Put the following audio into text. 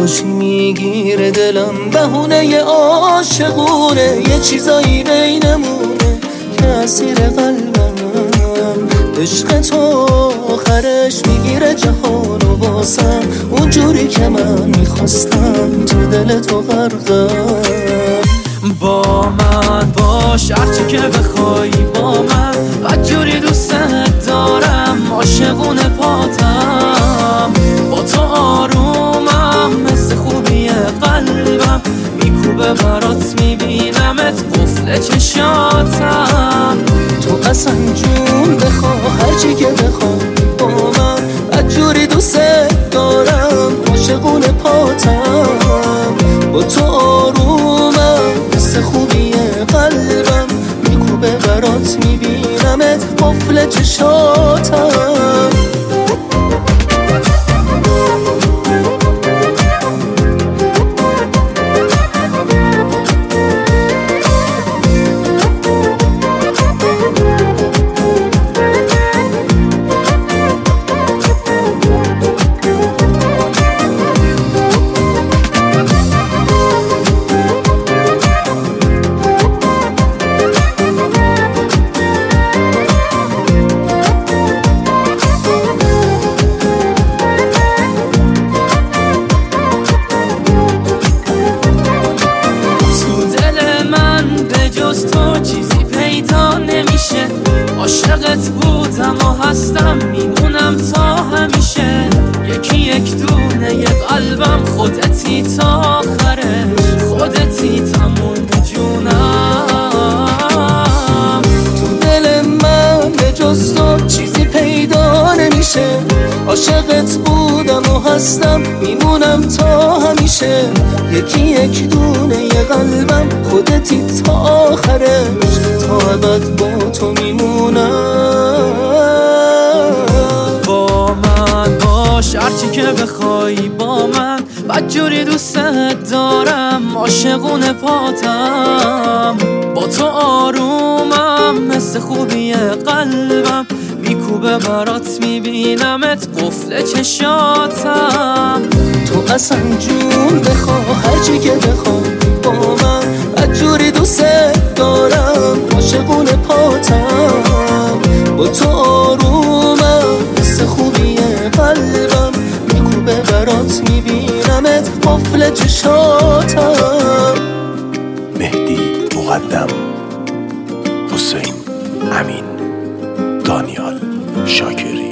باشی میگیره دلم، بهونه عاشقونه، یه چیزایی بینمونه که اسیر قلبم. عشق تو آخرش میگیره جهانو واسم، اونجوری که من میخواستم تو دل تو غرقم. با من باش هرچی که بخوای، با من بدجوری دوستت دارم، عاشقونه پاتم، با تو آرومم، مثل خوبی قلبم میکوبه برات، میبینمت قفل چشاتم. تو اصلا جون بخوا هرچی که بخوای، با من بدجوری دوستت دارم، عاشقونه پاتم، با تو آرومم، مثل خوبی قلبم میکوبه برات، میبینمت قفل چشاتم. چیزی پیدا نمیشه، عاشقت بودم و هستم، میمونم تا همیشه، یکی یک دونه یه قلبم، خودتی تا آخرش، خودتی تموم جونم. تو دل من به جز تو چیزی پیدا نمیشه، عاشقت بودم و هستم، میمونم تا همیشه، یکی یک دونه یه قلبم، خودتی تا آخرش، تا ابد با تو میمونم. با من باش هرچی که بخوای، با من بدجوری دوستت دارم، عاشقونه پاتم، با تو آرومم، مثل خوبی قلبم میکوبه برات، میبینمت قفل چشاتم. تو اصلا جون بخوا هرچی که بخوای، با من بدجوری دوستت دارم، عاشقونه پاتم، با تو آرومم، مثل خوبی قلبم میکوبه برات، میبینمت قفل چشاتم. مهدی مقدم، حسین امین، دانیال شاکری.